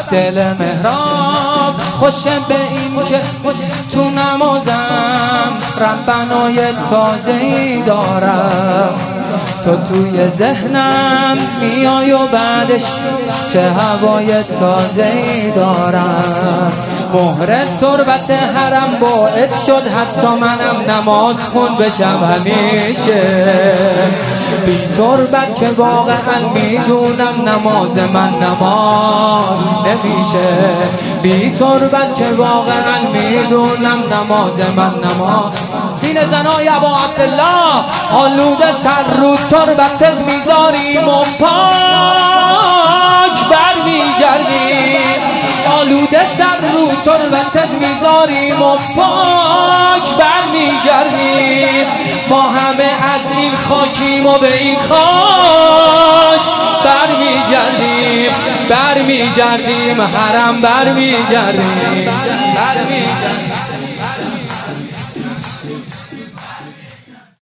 دل محراب خوشه به این که تو نمازم ربنای تازه‌ای دارم، تو توی ذهنم میای و بعدش چه هوای تازه‌ای دارم. مهر تربت حرم باعث شد حتی منم نماز خون بشم همیشه، بی تربت که واقعا میدونم نماز من نماز نمیشه، بی تربت که واقعا میدونم نماز من نماز. سینه زنای ابا عبدالله آلوده سر رو تربتت میذاریم و پاک برمیگردیم، آلوده سر رو تربتت میذاریم و پاک برمیگردیم. ما همه از این خاکیم و به این خاک برمیگردیم، حرم برمیگردیم.